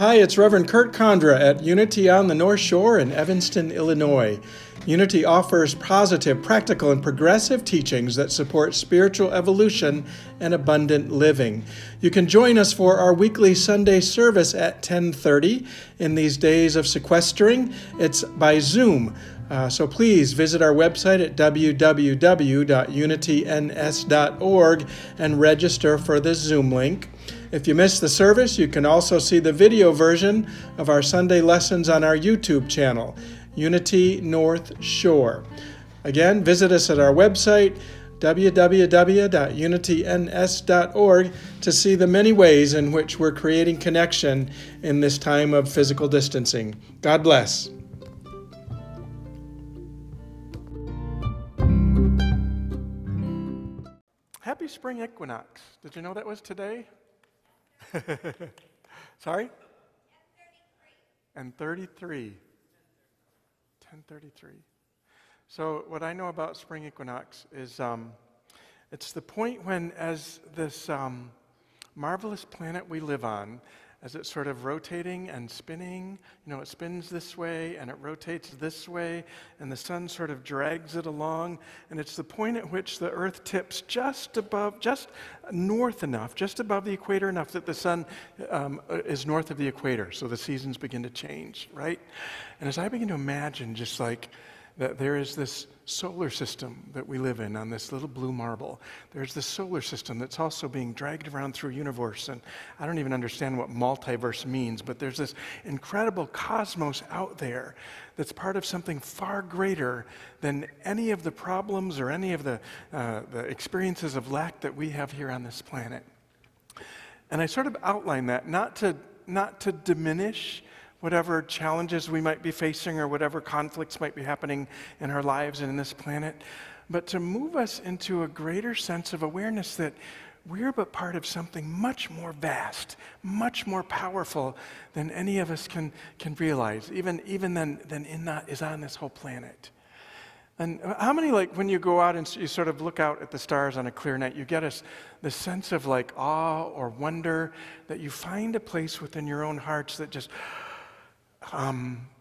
Hi, it's Reverend Kurt Condra at Unity on the North Shore in Evanston, Illinois. Unity offers positive, practical, and progressive teachings that support spiritual evolution and abundant living. You can join us for our weekly Sunday service at 10:30 in these days of sequestering. It's by Zoom. So please visit our website at www.unityns.org and register for the Zoom link. If you missed the service, you can also see the video version of our Sunday lessons on our YouTube channel, Unity North Shore. Again, visit us at our website, www.unityns.org, to see the many ways in which we're creating connection in this time of physical distancing. God bless. Happy spring equinox. Did you know that was today? Sorry? And 33. 10:33. So what I know about spring equinox is it's the point when, as this marvelous planet we live on, as it's sort of rotating and spinning, it spins this way and it rotates this way, and the sun sort of drags it along, and it's the point at which the earth tips just north enough, just above the equator enough that the sun is north of the equator, so the seasons begin to change, right? And as I begin to imagine just like that there is this solar system that we live in on this little blue marble. There's this solar system that's also being dragged around through a universe, and I don't even understand what multiverse means, but there's this incredible cosmos out there that's part of something far greater than any of the problems or any of the experiences of lack that we have here on this planet. And I sort of outline that not to diminish whatever challenges we might be facing or whatever conflicts might be happening in our lives and in this planet, but to move us into a greater sense of awareness that we're but part of something much more vast, much more powerful than any of us can realize, even than is on this whole planet. And how many, when you go out and you sort of look out at the stars on a clear night, you get the sense of awe or wonder that you find a place within your own hearts that just, how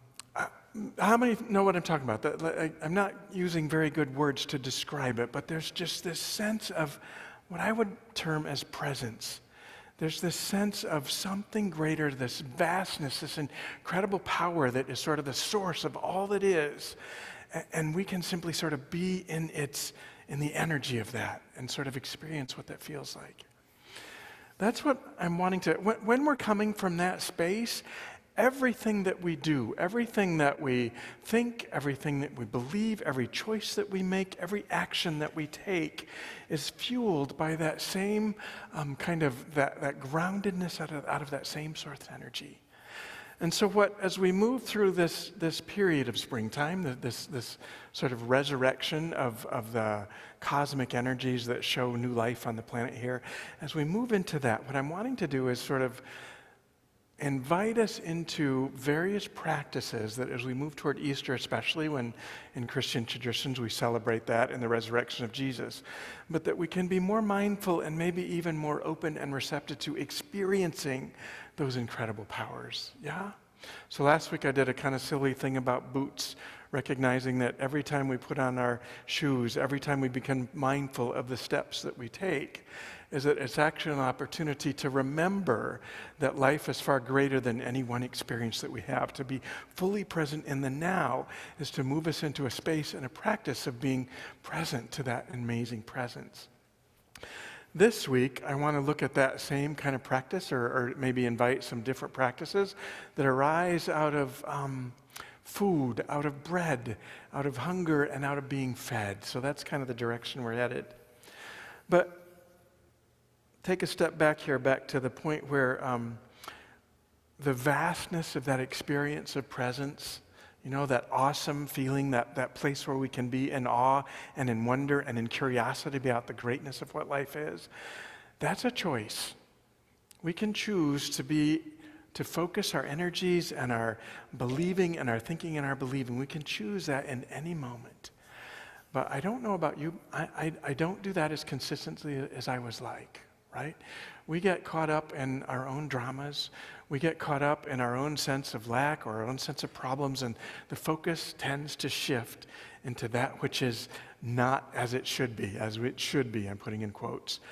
many know what I'm talking about? I'm not using very good words to describe it, but there's just this sense of what I would term as presence. There's this sense of something greater, this vastness, this incredible power that is sort of the source of all that is. And we can simply sort of be in the energy of that and sort of experience what that feels like. That's what I'm wanting to, when we're coming from that space, everything that we do, everything that we think, everything that we believe, every choice that we make, every action that we take is fueled by that same kind of that groundedness out of that same source of energy. And so as we move through this period of springtime, this sort of resurrection of the cosmic energies that show new life on the planet here, as we move into that, what I'm wanting to do is sort of invite us into various practices that as we move toward Easter, especially when in Christian traditions we celebrate that in the resurrection of Jesus, but that we can be more mindful and maybe even more open and receptive to experiencing those incredible powers, yeah? So last week I did a kind of silly thing about boots, recognizing that every time we put on our shoes, every time we become mindful of the steps that we take, is that it's actually an opportunity to remember that life is far greater than any one experience that we have. To be fully present in the now is to move us into a space and a practice of being present to that amazing presence. This week, I want to look at that same kind of practice, or maybe invite some different practices that arise out of food, out of bread, out of hunger, and out of being fed. So that's kind of the direction we're headed. But take a step back here, back to the point where the vastness of that experience of presence, that awesome feeling, that place where we can be in awe and in wonder and in curiosity about the greatness of what life is, that's a choice. We can choose to focus our energies and our believing and our thinking and our believing. We can choose that in any moment. But I don't know about you, I don't do that as consistently as I was like. right? We get caught up in our own dramas. We get caught up in our own sense of lack or our own sense of problems, and the focus tends to shift into that which is not as it should be, I'm putting in quotes.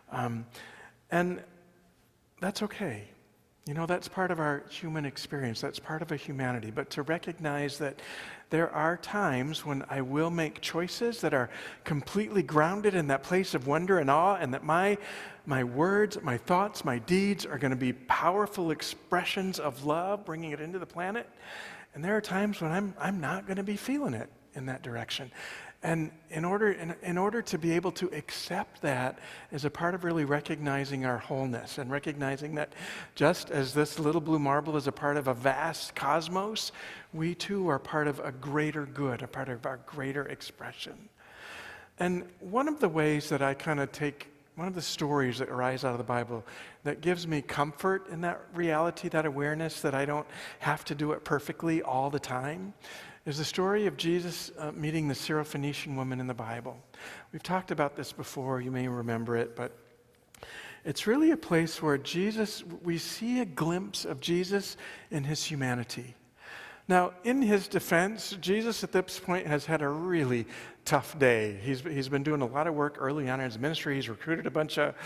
And that's okay. You know, that's part of our human experience. That's part of a humanity. But to recognize that there are times when I will make choices that are completely grounded in that place of wonder and awe, and that my words, my thoughts, my deeds are going to be powerful expressions of love, bringing it into the planet. And there are times when I'm not going to be feeling it in that direction. And in order to be able to accept that is a part of really recognizing our wholeness and recognizing that just as this little blue marble is a part of a vast cosmos, we too are part of a greater good, a part of our greater expression. And one of the ways that I kind of take, one of the stories that arise out of the Bible that gives me comfort in that reality, that awareness that I don't have to do it perfectly all the time, is the story of Jesus meeting the Syrophoenician woman in the Bible. We've talked about this before, you may remember it, but it's really a place where we see a glimpse of Jesus in his humanity. Now, in his defense, Jesus at this point has had a really tough day. He's been doing a lot of work early on in his ministry. He's recruited a bunch of,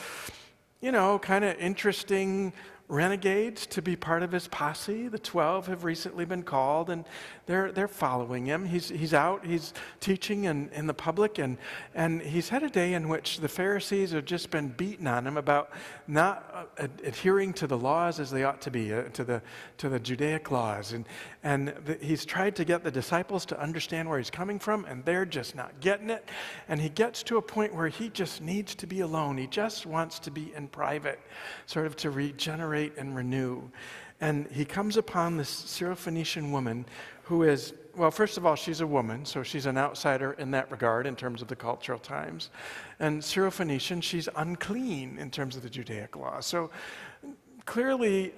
kind of interesting renegades to be part of his posse. The 12 have recently been called, and they're following him. He's out, he's teaching in the public, and he's had a day in which the Pharisees have just been beating on him about not adhering to the laws as they ought to be, to the Judaic laws. He's tried to get the disciples to understand where he's coming from, and they're just not getting it. And he gets to a point where he just needs to be alone. He just wants to be in private, sort of to regenerate and renew. And he comes upon this Syrophoenician woman who is, well, first of all, she's a woman, so she's an outsider in that regard in terms of the cultural times. And Syrophoenician, she's unclean in terms of the Judaic law. So clearly,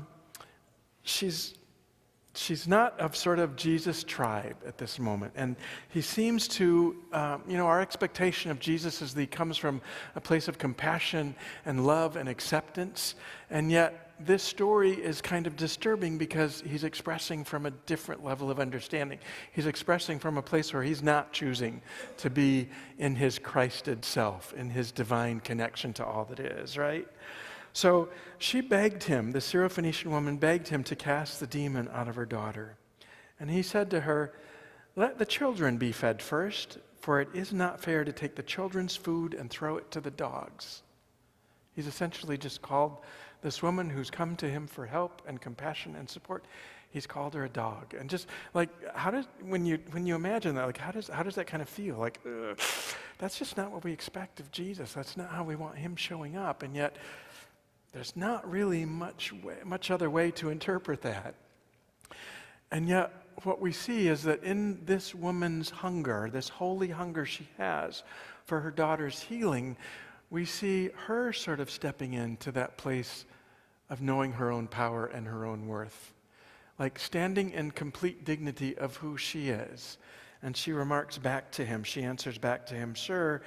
she's not of sort of Jesus' tribe at this moment. And he seems to, our expectation of Jesus is that he comes from a place of compassion and love and acceptance. And yet this story is kind of disturbing because he's expressing from a different level of understanding. He's expressing from a place where he's not choosing to be in his Christed self, in his divine connection to all that is, right? So she begged him, the Syrophoenician woman begged him to cast the demon out of her daughter. And he said to her, "Let the children be fed first, for it is not fair to take the children's food and throw it to the dogs." He's essentially just called this woman who's come to him for help and compassion and support, he's called her a dog. And just like, when you imagine that, like, how does that kind of feel? Like, that's just not what we expect of Jesus. That's not how we want him showing up. And yet, there's not really much other way to interpret that. And yet, what we see is that in this woman's hunger, this holy hunger she has for her daughter's healing, we see her sort of stepping into that place of knowing her own power and her own worth, like standing in complete dignity of who she is. And she remarks back to him, she answers back to him, Sir,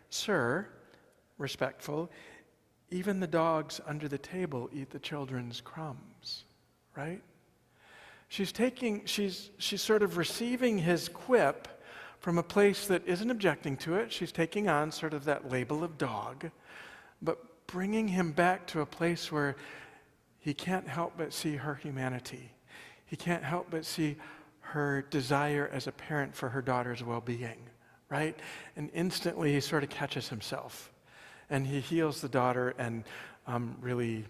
respectful, even the dogs under the table eat the children's crumbs, right? She's sort of receiving his quip from a place that isn't objecting to it. She's taking on sort of that label of dog, but bringing him back to a place where he can't help but see her humanity. He can't help but see her desire as a parent for her daughter's well-being, right? And instantly he sort of catches himself. And he heals the daughter and really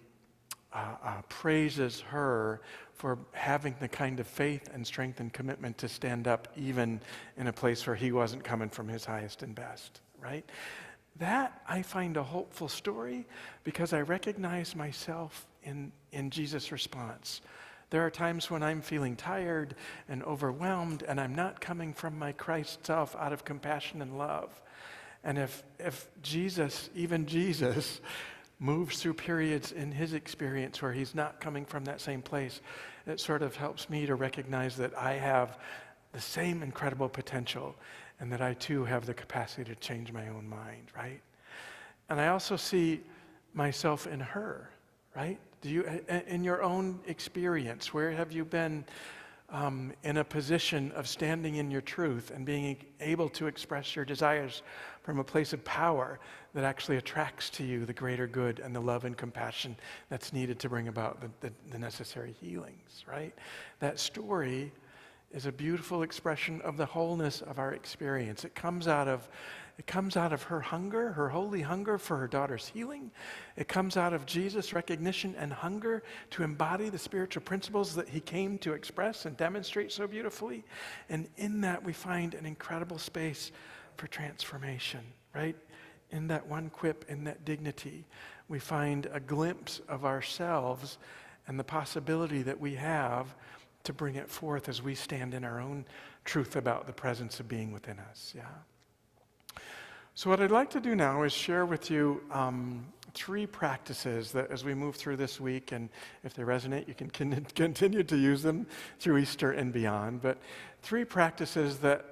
praises her for having the kind of faith and strength and commitment to stand up even in a place where he wasn't coming from his highest and best, right? That I find a hopeful story because I recognize myself in Jesus' response. There are times when I'm feeling tired and overwhelmed and I'm not coming from my Christ self out of compassion and love. And if Jesus, even Jesus, moves through periods in his experience where he's not coming from that same place, it sort of helps me to recognize that I have the same incredible potential and that I too have the capacity to change my own mind, right? And I also see myself in her, right? Do you, in your own experience, where have you been in a position of standing in your truth and being able to express your desires from a place of power that actually attracts to you the greater good and the love and compassion that's needed to bring about the necessary healings, right? That story is a beautiful expression of the wholeness of our experience. It comes out of her hunger, her holy hunger for her daughter's healing. It comes out of Jesus' recognition and hunger to embody the spiritual principles that he came to express and demonstrate so beautifully. And in that we find an incredible space for transformation, right? In that one quip, in that dignity, we find a glimpse of ourselves and the possibility that we have to bring it forth as we stand in our own truth about the presence of being within us, yeah? So what I'd like to do now is share with you 3 practices that as we move through this week, and if they resonate, you can continue to use them through Easter and beyond, but 3 practices that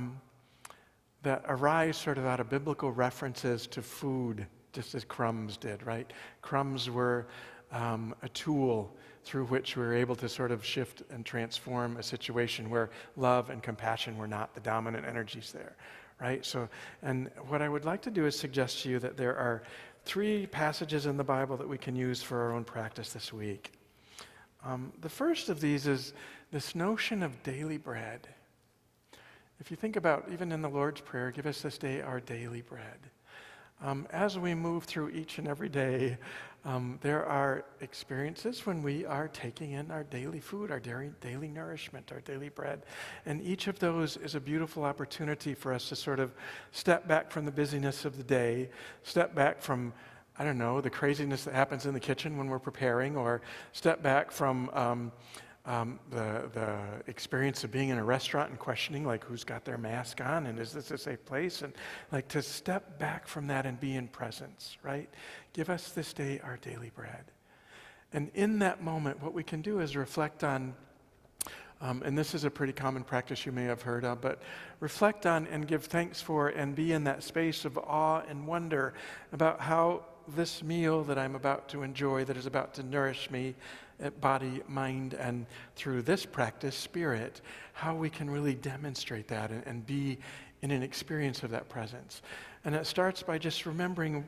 arise sort of out of biblical references to food, just as crumbs did, right? Crumbs were a tool through which we were able to sort of shift and transform a situation where love and compassion were not the dominant energies there, right? So, and what I would like to do is suggest to you that there are 3 passages in the Bible that we can use for our own practice this week. The first of these is this notion of daily bread. If you think about, even in the Lord's Prayer, give us this day our daily bread. As we move through each and every day, there are experiences when we are taking in our daily food, our daily nourishment, our daily bread. And each of those is a beautiful opportunity for us to sort of step back from the busyness of the day, step back from, I don't know, the craziness that happens in the kitchen when we're preparing, or step back from the experience of being in a restaurant and questioning, like, who's got their mask on, and is this a safe place? And like to step back from that and be in presence, right? Give us this day our daily bread. And in that moment, what we can do is reflect on, and this is a pretty common practice you may have heard of, but reflect on and give thanks for and be in that space of awe and wonder about how this meal that I'm about to enjoy, that is about to nourish me, body, mind, and through this practice, spirit, how we can really demonstrate that and be in an experience of that presence. And it starts by just remembering,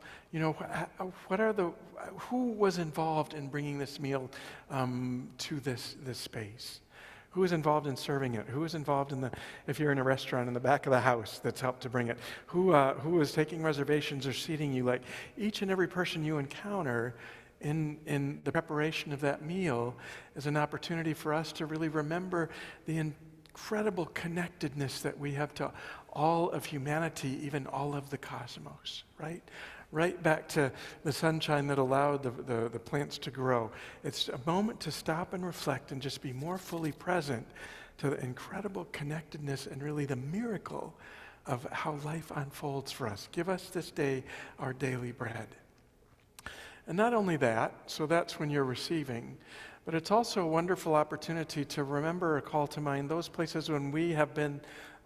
who was involved in bringing this meal to this space? Who is involved in serving it? Who is involved in if you're in a restaurant in the back of the house that's helped to bring it? Who is taking reservations or seating you? Like each and every person you encounter in the preparation of that meal is an opportunity for us to really remember the incredible connectedness that we have to all of humanity, even all of the cosmos, right? Right back to the sunshine that allowed the plants to grow. It's a moment to stop and reflect and just be more fully present to the incredible connectedness and really the miracle of how life unfolds for us. Give us this day our daily bread. And not only that, so that's when you're receiving, but it's also a wonderful opportunity to remember or call to mind those places when we have been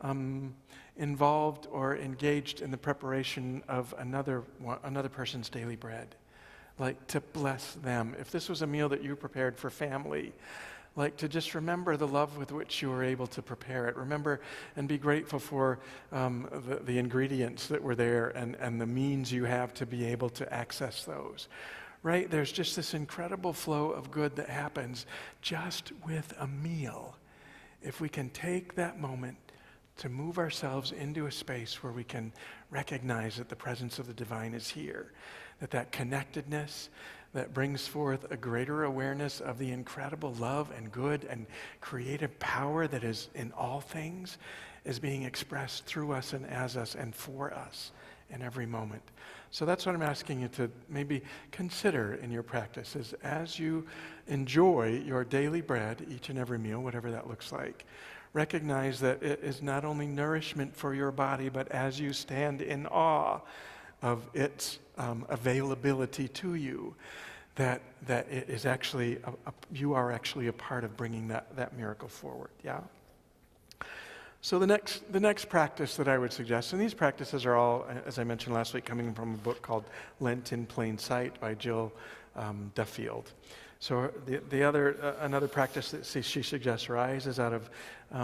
involved or engaged in the preparation of another person's daily bread. Like to bless them. If this was a meal that you prepared for family, like to just remember the love with which you were able to prepare it. Remember and be grateful for the ingredients that were there and the means you have to be able to access those. Right? There's just this incredible flow of good that happens just with a meal. If we can take that moment to move ourselves into a space where we can recognize that the presence of the divine is here, that connectedness that brings forth a greater awareness of the incredible love and good and creative power that is in all things is being expressed through us and as us and for us in every moment. So that's what I'm asking you to maybe consider in your practice, is as you enjoy your daily bread, each and every meal, whatever that looks like, recognize that it is not only nourishment for your body, but as you stand in awe of its availability to you, that it is actually, you are actually a part of bringing that miracle forward, yeah? So the next practice that I would suggest, and these practices are all, as I mentioned last week, coming from a book called Lent in Plain Sight by Jill Duffield. So another practice that she suggests arises out of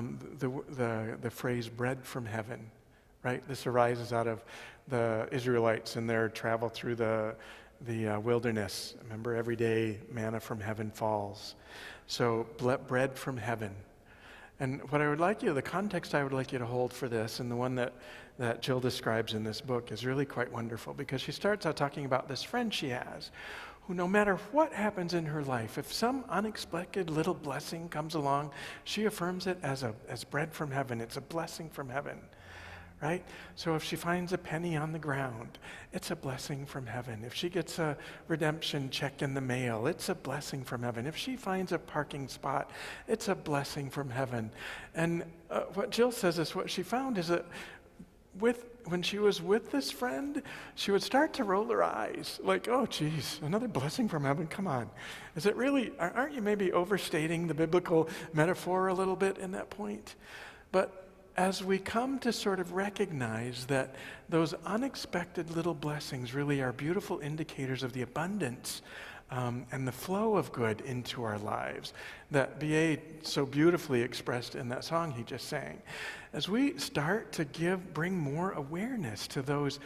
the phrase "bread from heaven," right? This arises out of the Israelites in their travel through the wilderness. Remember, every day manna from heaven falls. So bread from heaven. And what I would like you, the context I would like you to hold for this, and the one that Jill describes in this book is really quite wonderful, because she starts out talking about this friend she has, who no matter what happens in her life, if some unexpected little blessing comes along, she affirms it as bread from heaven. It's a blessing from heaven. Right? So if she finds a penny on the ground, it's a blessing from heaven. If she gets a redemption check in the mail, it's a blessing from heaven. If she finds a parking spot, it's a blessing from heaven. And what Jill says is what she found is that when she was with this friend, she would start to roll her eyes, like, oh, geez, another blessing from heaven, come on. Is it really, aren't you maybe overstating the biblical metaphor a little bit in that point? But as we come to sort of recognize that those unexpected little blessings really are beautiful indicators of the abundance and the flow of good into our lives that B.A. so beautifully expressed in that song he just sang, as we start to bring more awareness to those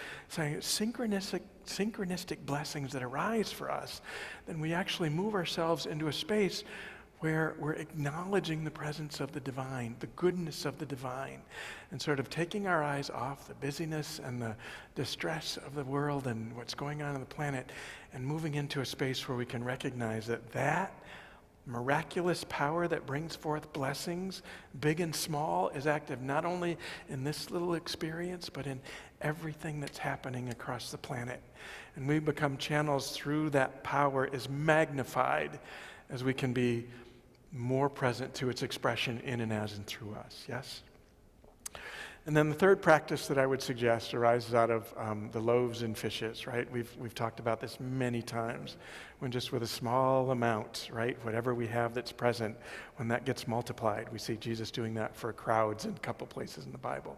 synchronistic blessings that arise for us, then we actually move ourselves into a space where we're acknowledging the presence of the divine, the goodness of the divine, and sort of taking our eyes off the busyness and the distress of the world and what's going on the planet, and moving into a space where we can recognize that miraculous power that brings forth blessings, big and small, is active not only in this little experience, but in everything that's happening across the planet. And we become channels through that power is magnified as we can be more present to its expression in and as and through us, yes? And then the third practice that I would suggest arises out of the loaves and fishes, right? We've talked about this many times, when just with a small amount, right, whatever we have that's present, when that gets multiplied, we see Jesus doing that for crowds in a couple places in the Bible.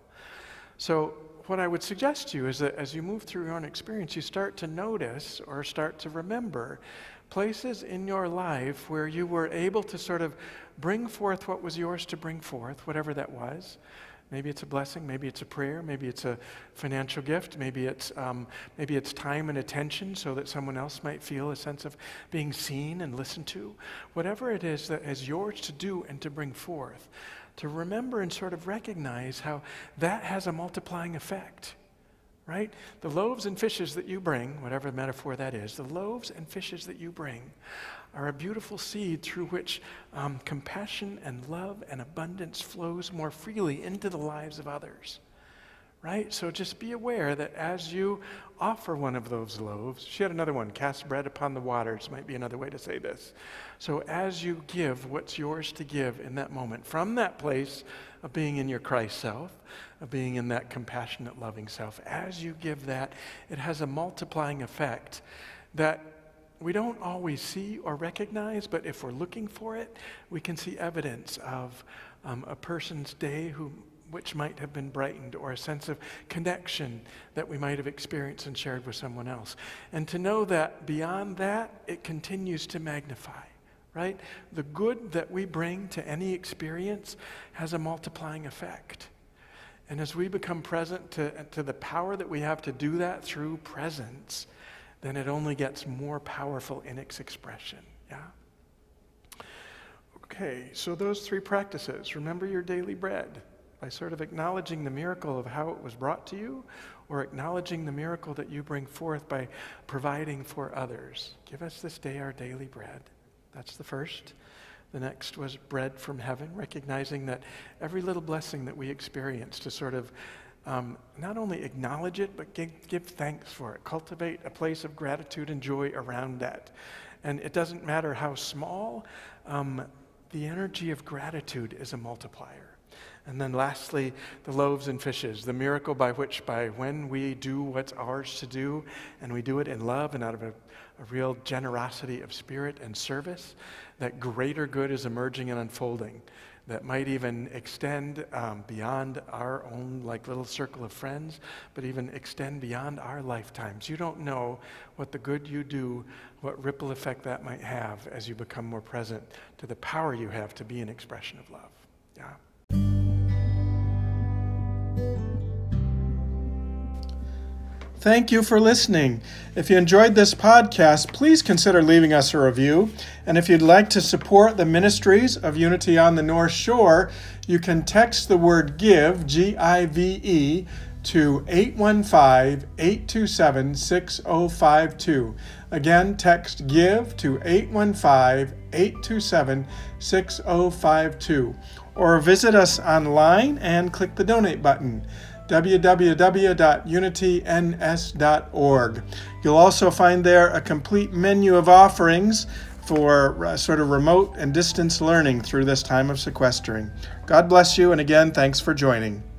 So what I would suggest to you is that as you move through your own experience, you start to notice or start to remember places in your life where you were able to sort of bring forth what was yours to bring forth, whatever that was. Maybe it's a blessing, maybe it's a prayer, maybe it's a financial gift, maybe it's time and attention so that someone else might feel a sense of being seen and listened to. Whatever it is that is yours to do and to bring forth, to remember and sort of recognize how that has a multiplying effect. Right? The loaves and fishes that you bring, whatever metaphor that is, the loaves and fishes that you bring are a beautiful seed through which compassion and love and abundance flows more freely into the lives of others. Right? So just be aware that as you offer one of those loaves, she had another one, cast bread upon the waters, might be another way to say this. So as you give what's yours to give in that moment, from that place of being in your Christ self, of being in that compassionate, loving self, as you give that, it has a multiplying effect that we don't always see or recognize, but if we're looking for it, we can see evidence of a person's day which might have been brightened, or a sense of connection that we might have experienced and shared with someone else. And to know that beyond that, it continues to magnify, right? The good that we bring to any experience has a multiplying effect. And as we become present to the power that we have to do that through presence, then it only gets more powerful in its expression, yeah? Okay, so those three practices. Remember your daily bread by sort of acknowledging the miracle of how it was brought to you, or acknowledging the miracle that you bring forth by providing for others. Give us this day our daily bread. That's the first. The next was bread from heaven, recognizing that every little blessing that we experience, to sort of not only acknowledge it, but give thanks for it. Cultivate a place of gratitude and joy around that. And it doesn't matter how small, the energy of gratitude is a multiplier. And then lastly, the loaves and fishes, the miracle by when we do what's ours to do, and we do it in love and out of a real generosity of spirit and service, that greater good is emerging and unfolding. that might even extend beyond our own like little circle of friends, but even extend beyond our lifetimes. You don't know what the good you do, what ripple effect that might have as you become more present to the power you have to be an expression of love. Yeah. Thank you for listening. If you enjoyed this podcast, please consider leaving us a review. And if you'd like to support the ministries of Unity on the North Shore, you can text the word GIVE, G-I-V-E, to 815-827-6052. Again, text GIVE to 815-827-6052. Or visit us online and click the donate button, www.unityns.org. You'll also find there a complete menu of offerings for sort of remote and distance learning through this time of sequestering. God bless you, and again, thanks for joining.